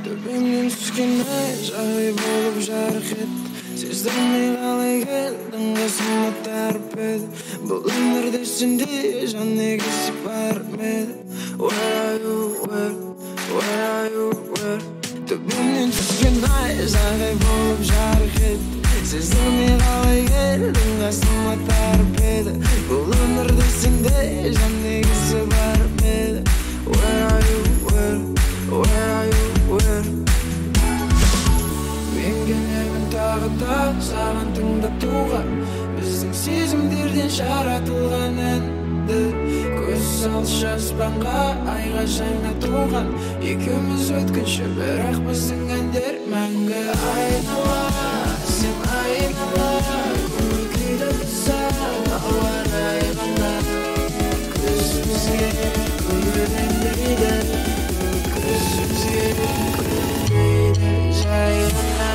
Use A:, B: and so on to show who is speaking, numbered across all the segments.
A: Төбемнен түскен ай жай болып жарық етті. Сездірмей қалай келдің қасыма тәріп еді. Бұл өмірде сенде жан негізі бар ма еді? Where are you, where are you, where? Төбемнен түскен ай жай болып жарық етті. Сездірмей қалай келдің қасыма тәріп еді. Бұл өмірде сенде жан негізі бар ма еді? Where are you, where are you, where? Мен келемін тағы да саған тыңдап туған, біздің сезімдерден жаратылған әнді. Көз салшы аспанға, айға жаңа туған, екеуміз өткінші, бірақ біздің әндер мәңгі. Айнала, сен айнала, көңіл күйді бұзар ауа райғанда. Көзімізге көрінбейді, көзімізге көрінбейді жай ғана.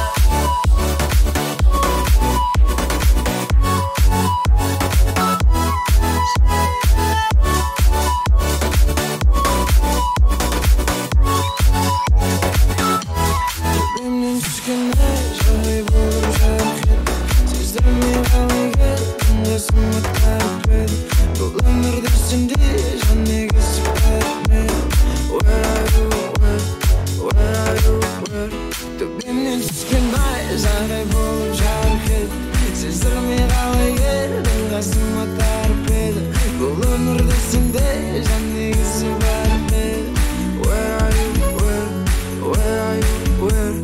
A: Төбемнен түскен ай жай болып жарық етті. Сездірмей қалай келдің қасыма тәріп еді. Бұл өмірде сенде жан негізі бар ма еді? Where are you, where are you, where? Төбемнен түскен ай жай болып жарық етті. Сездірмей қалай келдің қасыма тәріп еді. Бұл өмірде сенде жан негізі бар ма еді? Where are you, where are you, where?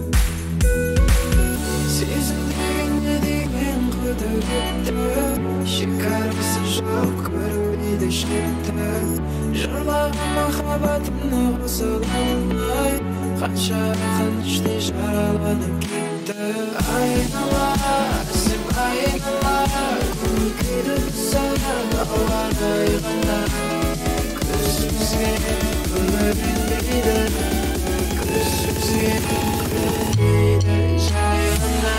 A: Сезім деген не деген құдіретті, шекарасы жоқ көрінбейді шекті. Жырлаған махаббатымны қосыла алмай, қанша қанштай жараланып кетті. Айнала, сен айнала, көңіл күйді бұзар ауа райғанда. Көзімізге көрінбейді, көзімізге көрінбейді жай ғана.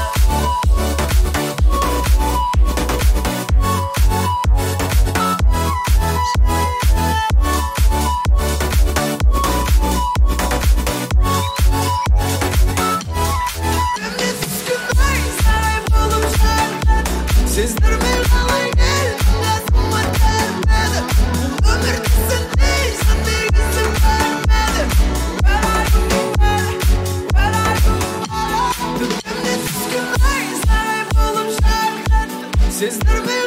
A: Сездірмей қалай келдің қасыма тәріп еді. Бұл өмірде сенде жан негізі бар ма еді? Where are you, where are you, where? Төбемнен түскен ай жай болып жарық етті. Сездірмей